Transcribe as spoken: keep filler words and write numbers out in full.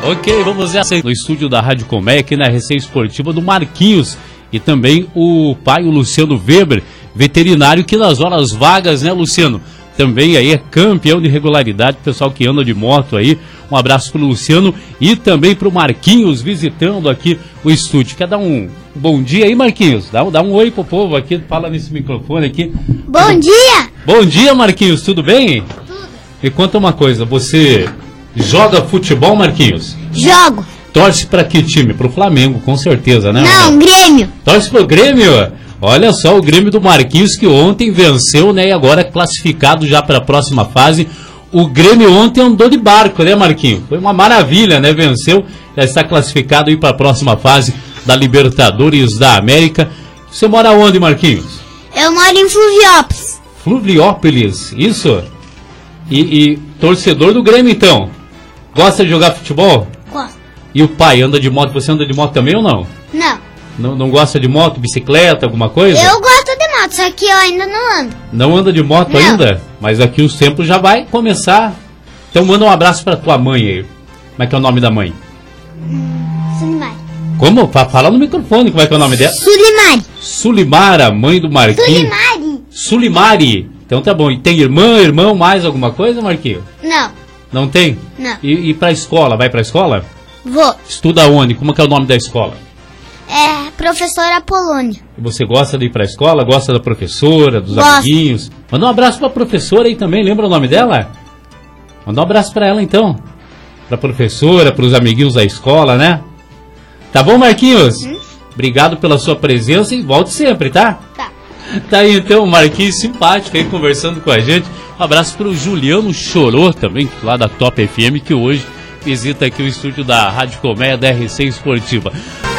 Ok, vamos nessa no estúdio da Rádio Colmeia, aqui na R C Esportiva do Marquinhos. E também o pai, o Luciano Weber, veterinário, que nas horas vagas, né, Luciano? Também aí é campeão de regularidade, pessoal que anda de moto aí. Um abraço pro Luciano e também pro Marquinhos, visitando aqui o estúdio. Quer dar um bom dia aí, Marquinhos? Dá, dá um oi pro povo aqui, fala nesse microfone aqui. Bom dia! Bom dia, Marquinhos, tudo bem? Tudo. Me conta uma coisa, você joga futebol, Marquinhos? Jogo. Torce pra que time? Pro Flamengo, com certeza, né? Não, Grêmio. Torce pro Grêmio? Olha só, o Grêmio do Marquinhos que ontem venceu, né? E agora é classificado já para a próxima fase. O Grêmio ontem andou de barco, né, Marquinhos? Foi uma maravilha, né? Venceu, já está classificado aí para a próxima fase da Libertadores da América. Você mora onde, Marquinhos? Eu moro em Fluviópolis. Fluviópolis, isso? E, e torcedor do Grêmio, então? Gosta de jogar futebol? Gosto. E o pai anda de moto? Você anda de moto também ou não? Não. Não, não gosta de moto, bicicleta, alguma coisa? Eu gosto de moto, só que eu ainda não ando. Não anda de moto não. ainda? Mas aqui o tempo já vai começar. Então manda um abraço pra tua mãe aí. Como é que é o nome da mãe? Hum, Sulimari. Como? Fala no microfone, como é que é o nome dela? Sulimari. Sulimara, mãe do Marquinhos. Sulimari. Sulimari. Então tá bom. E tem irmã, irmão, mais alguma coisa, Marquinhos? Não. Não tem? Não. E, e pra escola? Vai pra escola? Vou. Estuda onde? Como é que é o nome da escola? É professora Apolônia. E você gosta de ir pra escola? Gosta da professora, dos Gosto. amiguinhos? Manda um abraço pra professora aí também, lembra o nome dela? Manda um abraço pra ela então. Pra professora, pros amiguinhos da escola, né? Tá bom, Marquinhos? Hum? Obrigado pela sua presença e volte sempre, tá? Tá. Tá aí então, o Marquinhos simpático aí conversando com a gente. Um abraço pro Juliano Chorô também, lá da Top F M, que hoje visita aqui o estúdio da Rádio Colmeia da R C Esportiva.